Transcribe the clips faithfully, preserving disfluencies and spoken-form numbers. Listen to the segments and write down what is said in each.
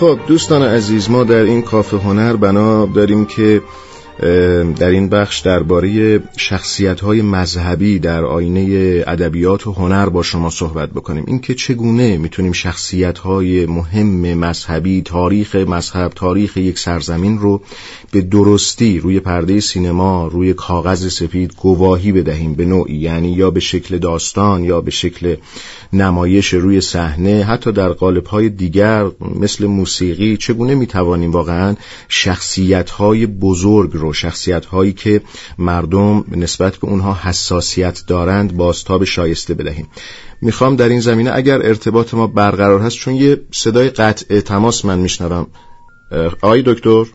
خب دوستان عزیز، ما در این کافه هنر بنا داریم که در این بخش درباره شخصیت‌های مذهبی در آینه ادبیات و هنر با شما صحبت بکنیم. اینکه چگونه میتونیم شخصیت‌های مهم مذهبی، تاریخ مذهب، تاریخ یک سرزمین رو به درستی روی پرده سینما، روی کاغذ سفید گواهی بدهیم به نوعی، یعنی یا به شکل داستان یا به شکل نمایش روی صحنه، حتی در قالب‌های دیگر مثل موسیقی. چگونه میتوانیم واقعاً شخصیت‌های بزرگ رو، شخصیت‌هایی که مردم نسبت به اونها حساسیت دارند، بازتاب شایسته بدهیم. میخوام در این زمینه اگر ارتباط ما برقرار هست، چون یه صدای قطع تماس من میشنوم. آقای دکتر،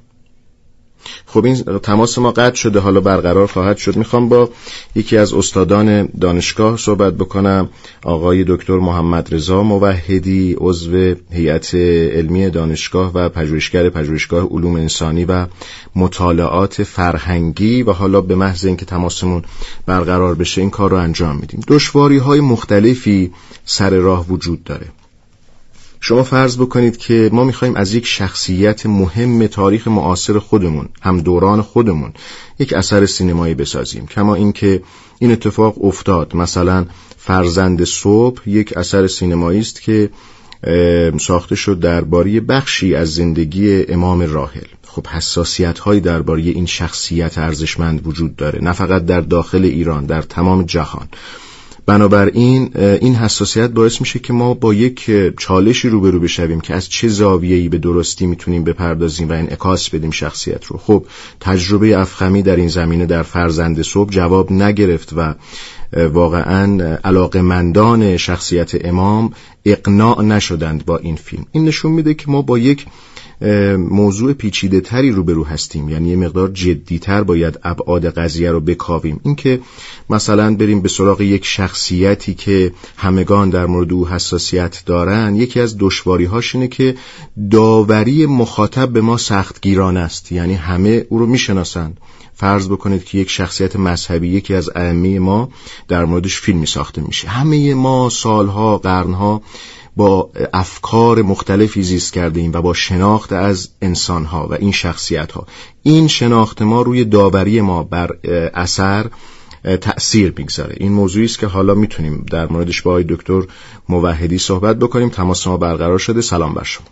خب این تماس ما قطع شده، حالا برقرار خواهد شد. میخوام با یکی از استادان دانشگاه صحبت بکنم، آقای دکتر محمد رضا موحدی، عضو هیئت علمی دانشگاه و پژوهشگر پژوهشگاه علوم انسانی و مطالعات فرهنگی، و حالا به محض اینکه تماسمون برقرار بشه این کار رو انجام میدیم. دشواری‌های مختلفی سر راه وجود داره. شما فرض بکنید که ما میخوایم از یک شخصیت مهم تاریخ معاصر خودمون، هم دوران خودمون، یک اثر سینمایی بسازیم. کما اینکه این اتفاق افتاد. مثلا فرزند صبح یک اثر سینمایی است که ساخته شد درباره بخشی از زندگی امام راحل. خب حساسیت‌هایی درباره این شخصیت ارزشمند وجود داره، نه فقط در داخل ایران، در تمام جهان. بنابراین این حساسیت باعث میشه که ما با یک چالشی روبرو بشویم که از چه زاویه‌ای به درستی میتونیم بپردازیم و انعکاس بدیم شخصیت رو. خب تجربه افخمی در این زمینه در فرزند صبح جواب نگرفت و واقعاً علاقه‌مندان شخصیت امام اقناع نشدند با این فیلم. این نشون میده که ما با یک موضوع پیچیده تری روبرو هستیم، یعنی یه مقدار جدی تر باید ابعاد قضیه رو بکاویم. این که مثلا بریم به سراغ یک شخصیتی که همگان در مورد او حساسیت دارن، یکی از دشواری‌هاش اینه که داوری مخاطب به ما سختگیرانه است، یعنی همه او رو میشناسند. فرض بکنید که یک شخصیت مذهبی، یکی از ائمه ما، در موردش فیلمی ساخته میشه. همه ما سالها، قرنها با افکار مختلفی زیست کرده ایم و با شناخت از انسانها و این شخصیتها. این شناخت ما روی داوری ما بر اثر تأثیر میگذاره. این موضوعی است که حالا میتونیم در موردش با آقای دکتر موحدی صحبت بکنیم. تماس ما برقرار شده. سلام بر شما.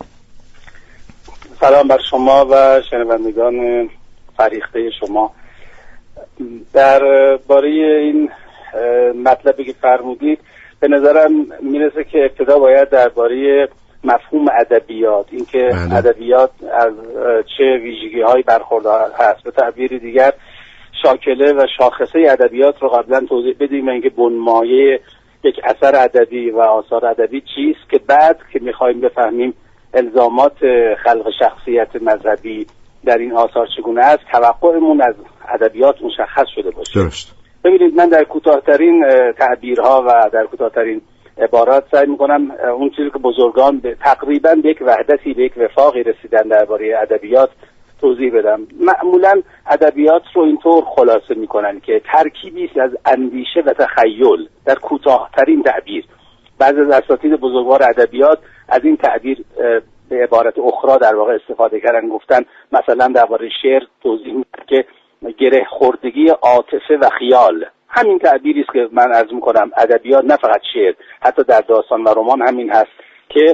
سلام بر شما و شنوندگان فریخته شما. در باره این مطلبی که فرمودید به نظرم میرسه که ابتدا باید درباره مفهوم ادبیات، اینکه ادبیات از چه ویژگی‌هایی برخوردار هست، به تعبیر دیگر شاکله و شاخصه ادبیات رو قبلا توضیح بدیم، اینکه بنمایه یک اثر ادبی و آثار ادبی چیست، که بعد که می‌خوایم بفهمیم الزامات خلق شخصیت مذهبی در این آثار چگونه است، توقعمون از ادبیات مشخص شده باشه. درست. ببینید، من در کوتاه‌ترین تعبیرها و در کوتاه‌ترین عبارات سعی می‌کنم اون چیزی که بزرگان به تقریباً به یک وحدتی، به یک وفاقی رسیدن درباره ادبیات توضیح بدم. معمولاً ادبیات رو اینطور خلاصه می‌کنن که ترکیبی است از اندیشه و تخیل، در کوتاه‌ترین تعبیر. بعضی از اساتید بزرگوار ادبیات از این تعبیر به عبارت اخرى در واقع استفاده کردن، گفتن مثلا درباره شعر توضیح می‌دن که گره خوردگی عاطفه و خیال. همین تعبیری است که من عرض می‌کنم ادبیات، نه فقط شعر، حتی در داستان و رمان همین هست که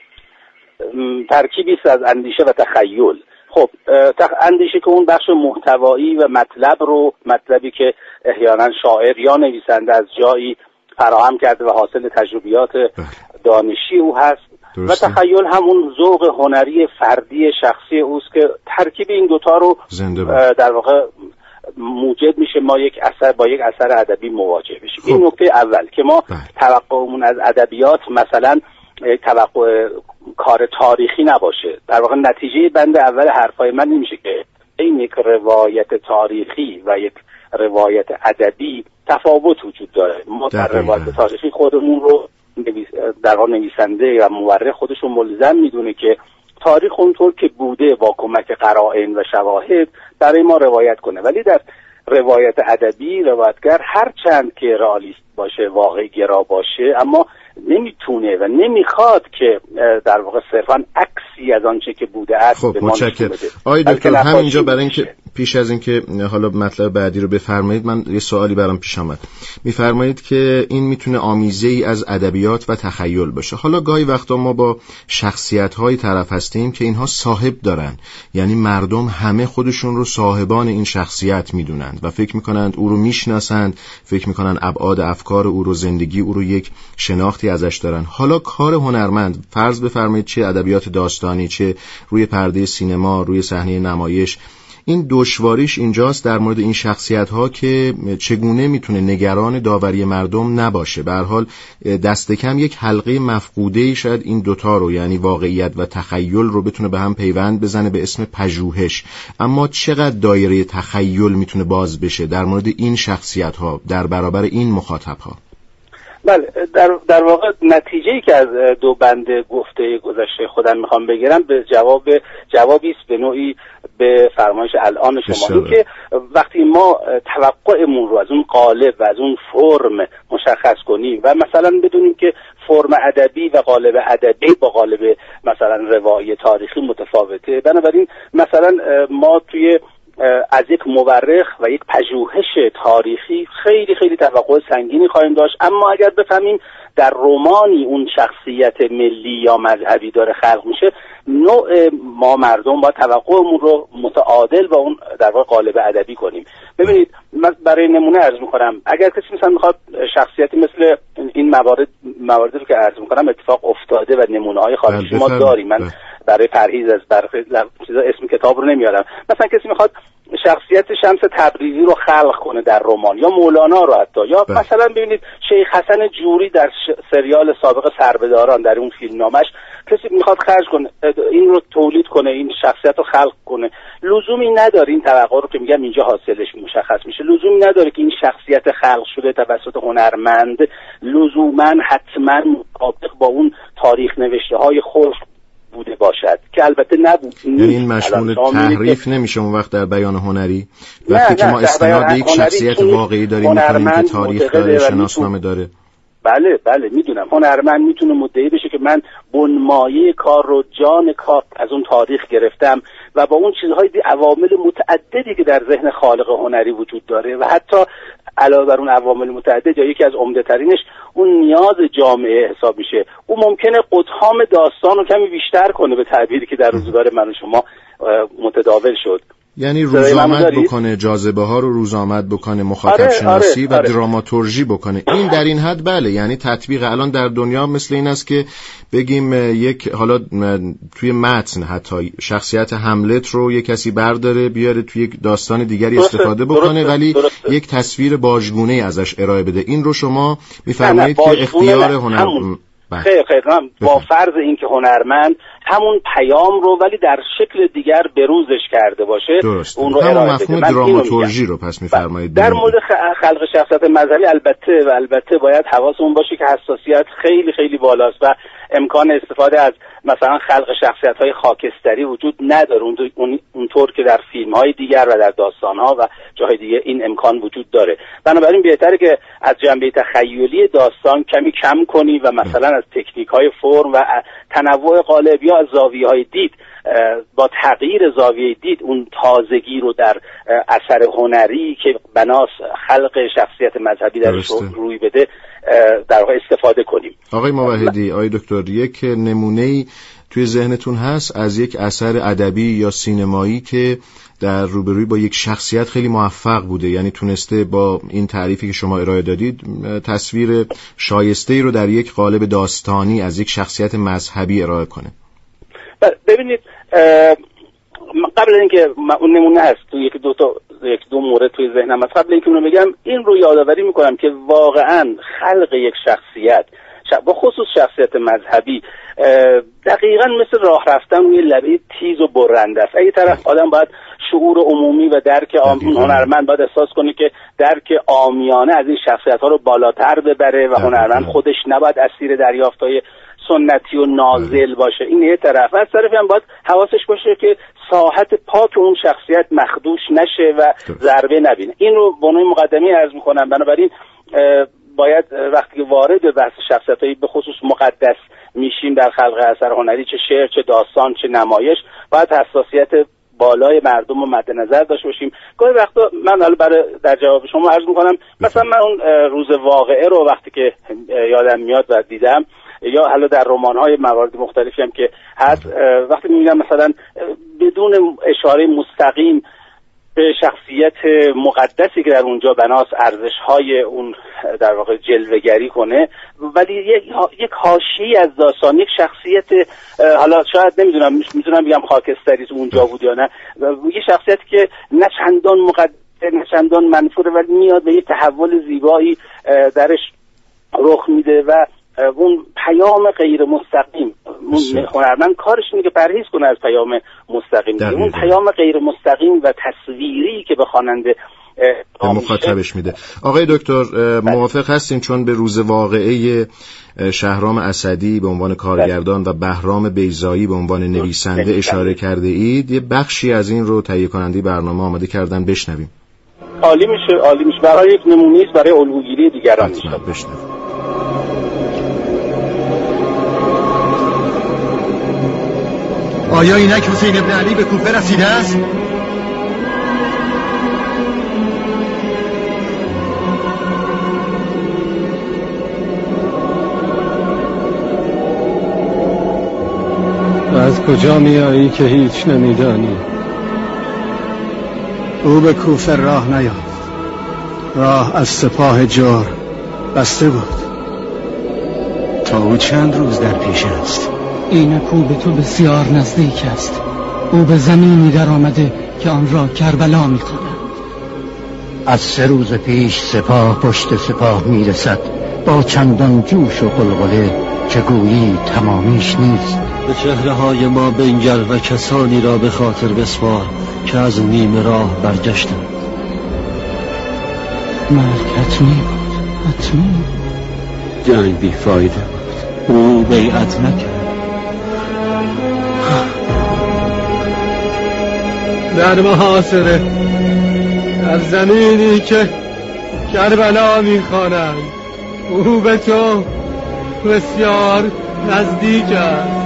ترکیبی است از اندیشه و تخیل. خب اندیشه که اون بخش محتوایی و مطلب رو، مطلبی که احیانا شاعر یا نویسنده از جایی فراهم کرده و حاصل تجربیات دانشی او هست، درسته. و تخیل همون ذوق هنری فردی شخصی اوست که ترکیب این دوتا رو در واقع موجب میشه ما یک اثر با یک اثر ادبی مواجه بشیم. این نکته اول که ما توقعمون از ادبیات مثلا توقع کار تاریخی نباشه. در واقع نتیجه بند اول حرفای من نمیشه که این یک روایت تاریخی و یک روایت ادبی تفاوت وجود داره. ما در روایت تاریخی خودمون رو در واقع نویسنده و مورخ خودشون ملزم میدونه که تاریخ اونطور که بوده با کمک قرائن و شواهد برای ما روایت کنه، ولی در روایت ادبی روایتگر هر چند که رئالیست باشه، واقع گرا باشه، اما نمیتونه و نمیخواد که در واقع صرفاً عکسی از آنچه که بوده است خب، به ما نشون بده. آقای دکتر همینجا برای اینکه پیش از اینکه حالا مطلب بعدی رو بفرمایید، من یه سوالی برام پیش آمد. میفرمایید که این میتونه آمیزه‌ای از ادبیات و تخیل باشه. حالا گاهی وقتا ما با شخصیت‌های طرف هستیم که اینها صاحب دارن، یعنی مردم همه خودشون رو صاحبان این شخصیت میدونند و فکر میکنند او رو میشناسند، فکر میکنن ابعاد افکار او رو، زندگی او رو یک شناختی ازش دارن. حالا کار هنرمند، فرض بفرمایید چه ادبیات داستانی، چه روی پرده سینما، روی صحنه نمایش، این دشواریش اینجاست در مورد این شخصیت‌ها که چگونه میتونه نگران داوری مردم نباشه. به هر حال دست کم یک حلقه مفقوده‌ای شاید این دوتا رو، یعنی واقعیت و تخیل رو، بتونه به هم پیوند بزنه به اسم پژوهش. اما چقدر دایره تخیل میتونه باز بشه در مورد این شخصیت‌ها در برابر این مخاطب‌ها؟ بله، در در واقع نتیجه‌ای که از دو بند گفته گذشته خودم میخوام بگیرم به جواب جوابی است به نوعی به فرمایش الان شما، این که وقتی ما توقعمون رو از اون قالب و از اون فرم مشخص کنیم و مثلا بدونیم که فرم ادبی و قالب ادبی با قالب مثلا روایی تاریخی متفاوته، بنابراین مثلا ما توی از یک مورخ و یک پژوهش تاریخی خیلی خیلی توقع سنگینی خواهیم داشت. اما اگر بفهمیم در رمانی اون شخصیت ملی یا مذهبی داره خلق میشه، نوع ما مردم با توقعمون رو متعادل با اون در واقع قالب ادبی کنیم. ببینید، من برای نمونه عرض میکنم، اگر کسی مثلا میخواد شخصیتی مثل این موارد مواردی رو که عرض میکنم اتفاق افتاده و نمونه‌های خارجی ما داریم، من برای پرهیز از برخی اسم کتاب رو نمیارم، مثلا کسی میخواد شخصیت شمس تبریزی رو خلق کنه در رمان، یا مولانا رو حتی، یا بله. مثلا ببینید شیخ حسن جوری در سریال سابق سربداران در اون فیلمنامش کسی میخواد خرج کنه این رو تولید کنه، این شخصیت رو خلق کنه، لزومی نداره این توقع رو که میگم اینجا حاصلش مشخص میشه، لزومی نداره که این شخصیت خلق شده توسط هنرمند لزوما حتما مطابق با اون تاریخ نوشته های خود بوده باشد، که البته نبود. یعنی این مشمول تحریف نمیشه اون وقت در بیان هنری، وقتی که ما استناد یک شخصیت واقعی داریم می‌کنیم که تاریخ داره، شناسنامه داره. بله بله میدونم، هنرمند میتونه مدعی بشه که من بنمایه کار رو، جان کار از اون تاریخ گرفتم و با اون چیزهای دی عوامل متعددی که در ذهن خالق هنری وجود داره و حتی علاوه بر اون عوامل متعدد یا یکی از عمده ترینش اون نیاز جامعه حساب میشه، اون ممکنه قطعام داستان رو کمی بیشتر کنه به تعبیری که در روزگار من و شما متداول شد. یعنی روزآمد بکنه، جاذبه ها رو روزآمد بکنه، مخاطب آره، شناسی آره، و آره. دراماتورژی بکنه. این در این حد بله، یعنی تطبیق الان در دنیا مثل این است که بگیم یک حالا توی متن حتی شخصیت هملت رو یک کسی برداره بیاره توی یک داستان دیگری استفاده بکنه، درسته، ولی درسته. یک تصویر باجگونه ازش ارائه بده. این رو شما میفرمایید که اختیار هنر خیر خیر هم با فرض اینکه هنرمند همون پیام رو ولی در شکل دیگر بروزش کرده باشه، درسته. اون رو ارائه بده. مفهوم دراماتورژی رو پس میفرمایید. در مورد خلق شخصیت مذهبی البته و البته باید حواسمون باشه که حساسیت خیلی خیلی بالاست و امکان استفاده از مثلا خلق شخصیت‌های خاکستری وجود نداره اون اونطور که در فیلم‌های دیگر و در داستان‌ها و جاهای دیگه این امکان وجود داره. بنابراین بهتره که از جنبه تخیلی داستان کمی کم کنی و مثلا از تکنیک‌های فرم و تنوع قالب یا از زاویه‌های دید با تغییر زاویه دید اون تازگی رو در اثر هنری که بناس خلق شخصیت مذهبی درش روی بده در واقع استفاده کنیم. آقای موحدی، آقای دکتر، یک نمونه‌ای توی ذهنتون هست از یک اثر ادبی یا سینمایی که در روبروی با یک شخصیت خیلی موفق بوده، یعنی تونسته با این تعریفی که شما ارائه دادید تصویر شایسته‌ای رو در یک قالب داستانی از یک شخصیت مذهبی ارائه کنه؟ ببینید، قبل اینکه اون نمونه هست تو یک دو تا یک دو مورد توی ذهنم هست، قبل اینکه اونو بگم این رو یادآوری میکنم که واقعا خلق یک شخصیت با خصوص شخصیت مذهبی دقیقاً مثل راه رفتن روی لبه تیز و برنده است. اگه طرف آدم باید شعور عمومی و درک عامی، هنرمند باید احساس کنه که درک عامیانه از این شخصیت‌ها رو بالاتر ببره و هنرمند خودش نباید اسیر دریافت‌های سنتی و نازل باشه. این یه طرف. از طرفی هم باید حواسش باشه که ساحت پاک اون شخصیت مخدوش نشه و ضربه نبینه. این رو به عنوان مقدمه عرض می‌کنم. بنابراین باید وقتی که وارد بحث شخصیت‌های به خصوص مقدس میشیم در خلق اثر هنری، چه شعر، چه داستان، چه نمایش، باید حساسیت بالای مردم رو مد نظر داشته باشیم. گاهی وقتا من حالا برای در جواب شما عرض می‌کنم، مثلا من اون روز واقعه رو وقتی که یادم میاد و دیدم، یا حالا در رمان‌های موارد مختلفی هم که هست، وقتی می‌بینم مثلا بدون اشاره مستقیم به شخصیت مقدسی که در اونجا بناس ارزش‌های اون در واقع جلوه‌گری کنه، ولی یک یک حاشیه‌ای از داستان، یک شخصیت، حالا شاید نمیدونم میتونم بگم خاکستری تو اونجا بود یا نه، یه شخصیتی که نه چندان مقدس نه چندان منفوره ولی میاد به یه تحول زیبایی درش رخ میده و اون پیام غیر مستقیم، هنرمند کارش اینه که پرهیز کنه از پیام مستقیم، اون پیام غیر مستقیم و تصویری که به خواننده به مخاطبش میده. آقای دکتر موافق هستین چون به روز واقعه شهرام اسدی به عنوان کارگردان و بهرام بیضایی به عنوان نویسنده اشاره کرده اید، یه بخشی از این رو تهیه کننده برنامه آماده کردن، بشنویم. عالی میشه، عالی میشه، برای یک نمونه است برای الگوگیری دیگران میشه. بشنویم. آیا اینک حسین ابن علی به کوفه رسیده است؟ از کجا میایی که هیچ نمیدانی؟ او به کوفه راه نیافت، راه از سپاه جار بسته بود. تا او چند روز در پیش است. اینک او به تو بسیار نزدیک است. او به زمینی در آمده که آن را کربلا می کنند. از سه روز پیش سپاه پشت سپاه می رسد با چندان جوش و غلغله که گویی تمامیش نیست. به چهره های ما بنگر و کسانی را به خاطر بسپار که از نیمه راه برگشتند. مرگ حتمی بود، حتمی. جنگ بیفایده بود، او بیعت نکرد. در محاصره، در زمینی که کربلا میخوانند، او به تو بسیار نزدیک است.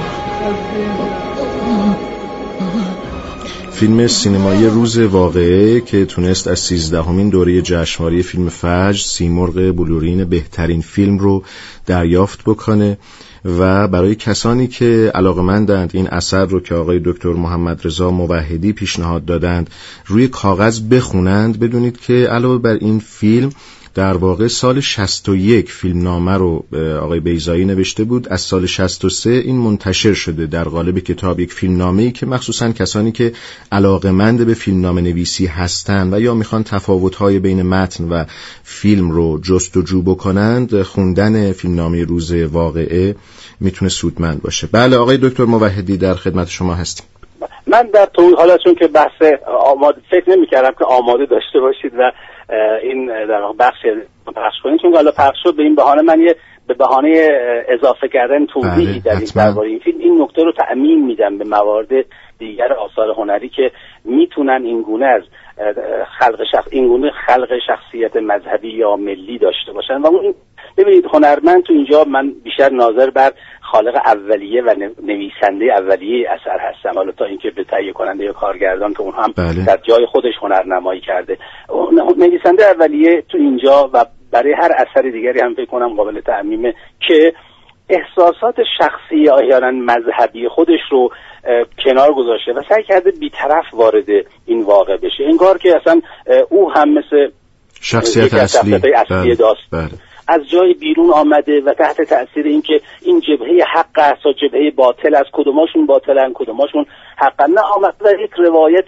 فیلم سینمایی روز واقعه که تونست از سیزدهمین دوره جشنواره فیلم فجر سیمرغ بلورین بهترین فیلم رو دریافت بکنه و برای کسانی که علاقه‌مندند این اثر رو که آقای دکتر محمد رضا موحدی پیشنهاد دادند روی کاغذ بخونند، بدونید که علاوه بر این فیلم در واقع سال شصت و یک فیلمنامه رو آقای بیضایی نوشته بود، از سال شصت و سه این منتشر شده در قالب کتاب، یک فیلمنامه‌ای که مخصوصاً کسانی که علاقه‌مند به فیلمنامه نویسی هستن و یا میخوان تفاوت‌های بین متن و فیلم رو جستجو بکنند، خوندن فیلمنامه روز واقعه میتونه سودمند باشه. بله آقای دکتر موحدی در خدمت شما هستیم. من در طول حالا چون که بحث آماده فکر نمی‌کردم که آماده داشته باشید و این در بخش پخش کنید، چون حالا پخش شد به این بهانه من یه به بهانه اضافه کردن توضیحی در این درباره این فیلم این نکته رو تأمین میدم به موارد دیگر آثار هنری که میتونن این گونه از خلق شخص این گونه خلق شخصیت مذهبی یا ملی داشته باشن. و اون ببینید هنرمند تو اینجا من بیشتر ناظر بر خالق اولیه و نویسنده اولیه اثر هستم، حالا تا اینکه به تهیه کننده یا کارگردان که اون هم بله. در جای خودش هنرنمایی کرده. نویسنده اولیه تو اینجا و برای هر اثر دیگری هم فکر کنم قابل تعمیمه که احساسات شخصی احیانا مذهبی خودش رو کنار گذاشته و سعی کرده بی‌طرف وارد این واقع بشه، انگار که اصلا او هم مثل شخصیت اصلی, اصلی داست بله. از جای بیرون آمده و تحت تأثیر اینکه این جبهه حق است و جبهه باطل است، کدوماشون باطلن کدوماشون حقا، نه آمده در یک روایت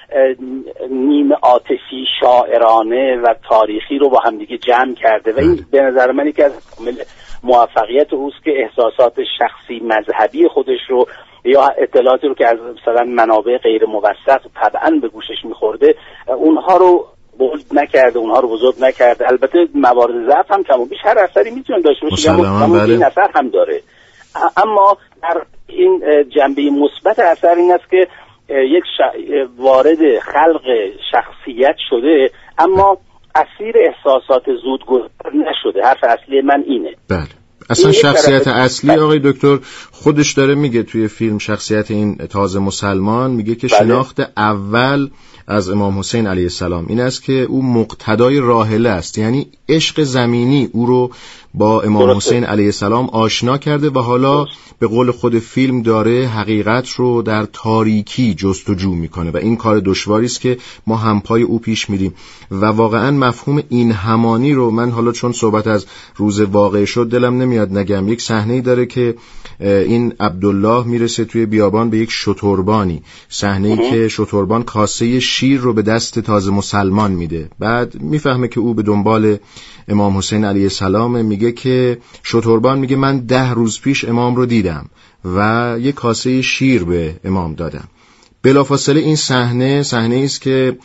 نیمه عاطفی شاعرانه و تاریخی رو با همدیگه جمع کرده و این به نظر من یکی از موفقیت اوست که احساسات شخصی مذهبی خودش رو یا اطلاعاتی رو که از مثلا منابع غیر موثق طبعا به گوشش میخورده اونها رو بولد نکرده، اونها رو بزرگ نکرده. البته موارد ضعف هم کم و بیش هر اثری میتونه داشته باشه، اما این اثر هم داره. اما در این جنبه مثبت اثر این است که یک ش... وارد خلق شخصیت شده، اما اسیر احساسات زودگذر نشده. حرف اصلی من اینه. بله. اصلا شخصیت اصلی آقای دکتر خودش داره میگه توی فیلم، شخصیت این تازه مسلمان میگه که بله. شناخت اول از امام حسین علیه السلام این است که او مقتدای راحله است، یعنی عشق زمینی او رو با امام درسته. حسین علیه السلام آشنا کرده و حالا درسته. به قول خود فیلم داره حقیقت رو در تاریکی جستجو میکنه و این کار دشواری است که ما همپای او پیش میریم و واقعا مفهوم این همانی رو من حالا چون صحبت از روز واقع شد دلم نمیاد نگم. یک صحنه‌ای داره که این عبدالله میرسه توی بیابان به یک شتربانی، صحنه‌ای که شتربان کاسه شیر رو به دست تازه مسلمان میده، بعد میفهمه که او به دنبال امام حسین علیه السلام، میگه که شتربان میگه من ده روز پیش امام رو دیدم و یک کاسه شیر به امام دادم. بلافاصله این صحنه صحنه است که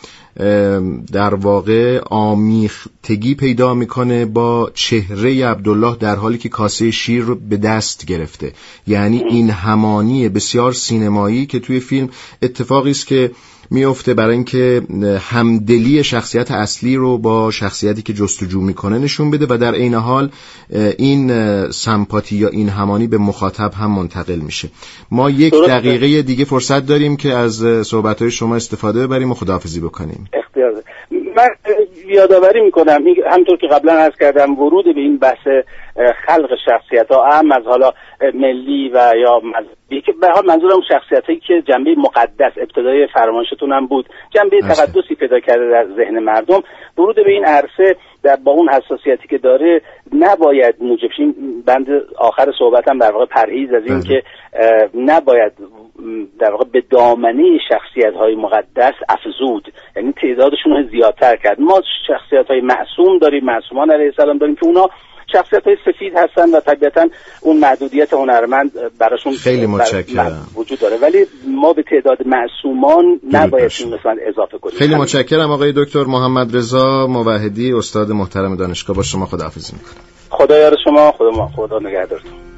در واقع آمیختگی پیدا میکنه با چهره عبدالله در حالی که کاسه شیر رو به دست گرفته، یعنی این همانی بسیار سینمایی که توی فیلم اتفاقی است که میفته برای اینکه همدلی شخصیت اصلی رو با شخصیتی که جستجو میکنه نشون بده و در عین حال این سمپاتی یا این همانی به مخاطب هم منتقل میشه. ما یک دقیقه دیگه فرصت داریم که از صحبت‌های شما استفاده ببریم و خداحافظی بکنیم. اختیار من یادآوری میکنم همونطور که قبلا عرض کردم ورود به این بحث خلق شخصیت‌ها هم از حالا ملی و یا مذهبی که به حال منظورم شخصیتایی که جنبه مقدس ابتدای فرمایشتون هم بود جنبه تقدسی پیدا کرده در ذهن مردم، ورود به این عرصه در با اون حساسیتی که داره نباید موجب شه. بند آخر صحبتم در واقع پرهیز از این که نباید در واقع به دامنه شخصیت‌های مقدس افزود، یعنی تعدادشون رو زیادتر کرد. ما شخصیت‌های معصوم داریم، معصومان علیه السلام داریم که اونا شخصیت‌های سفید هستن و طبیعتاً اون محدودیت هنرمند براشون خیلی متشکرم وجود داره، ولی ما به تعداد معصومان نباید این مثلا اضافه کنیم. خیلی متشکرم آقای دکتر محمد رضا موحدی، استاد محترم دانشگاه. با شما خداحافظی می‌کنم. خدا یار شما، خدا ما خدا نگهدارتون.